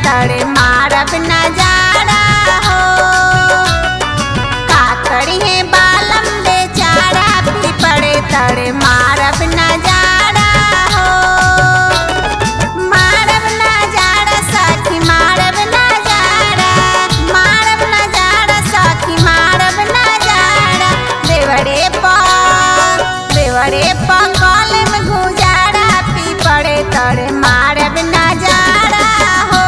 तड़े मारब नजारा हो। का करिहे बालम बेचारा पीपड़े तड़े मारब नजारा हो। मारब नजारा सखी मारब नजारा, मारब नजारा सखी मारब नजारा। देवरे पर कॉलम गुजारा पीपड़े तड़े मारब नजारा हो।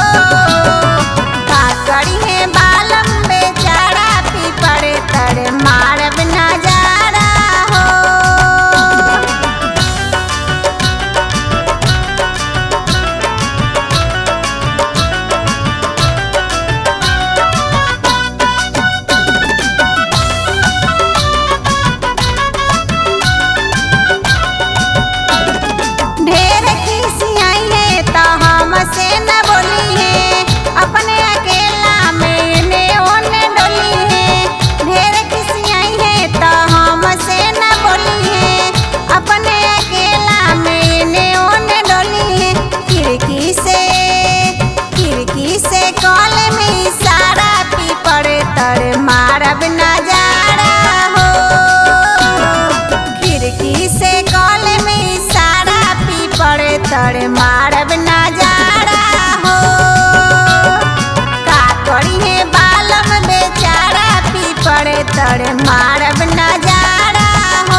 का करिहे बालम बेचारा पीपड़े तड़े मारब नजारा हो। ढेर खिसियाई है तो हमसे न बोली है, अपने अकेला में इन्हें ओने डोली है। ढेर खिसियाई है तो हमसे न बोली है, अपने अकेला में इन्हें ओने डोली है। खिड़की से कॉल में इशारा पीपड़े तड़े मारब नजारा हो। खिड़की से कॉल में इशारा पीपड़े तड़े मारब नजारा हो। का करिहे बालम बेचारा पीपड़े तड़े मारब नजारा हो।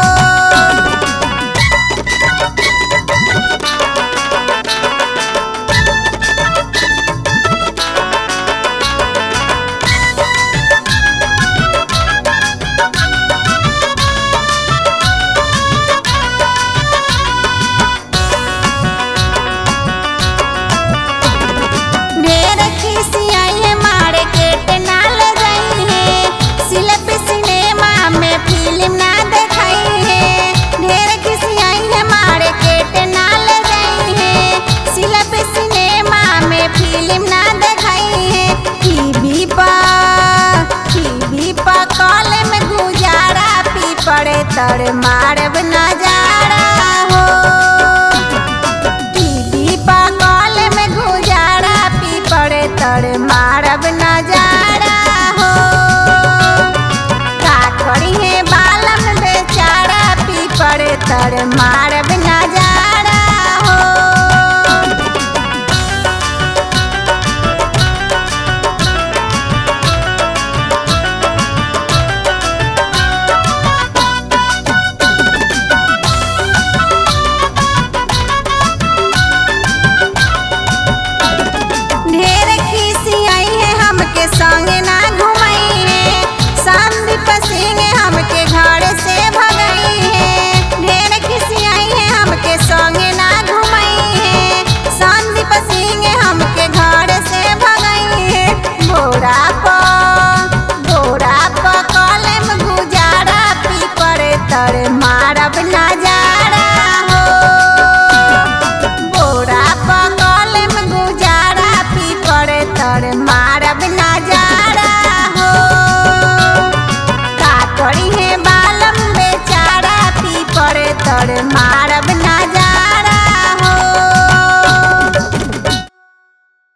ढेर खिसियाई है मार्केट ना ले गई है, सिर्फ सिनेमा में फिल्म ना दिखाई है। ढेर खिसियाई है मार्केट ना ले गई है, सिर्फ सिनेमा में फिल्म ना दिखाई है। टीवी पर कॉल में गुजारा पीपड़े तड़े मारब नजारा हो। टीवी पर कॉल में गुजारा पीपड़े तड़े मारब नजारा हो। का करिहे बालम बेचारा पीपड़े तड़े मारब नजारा हो। ढेर खिसियाई है हमके संगे ना घुमाई है, संदीप सिंह हमके घर से भगाई है। ढेर खिसियाई है हमके संगे ना घुमाई है, संदीप सिंह हमके घर से भगाई है। भोरा पर कॉलम गुजारा पीपड़े तड़े मारब नजारा हो। बोरा पर कॉलम गुजारा पीपड़े तड़े मारब नजारा हो। का करिहे बालम बेचारा पीपड़े तड़े मारब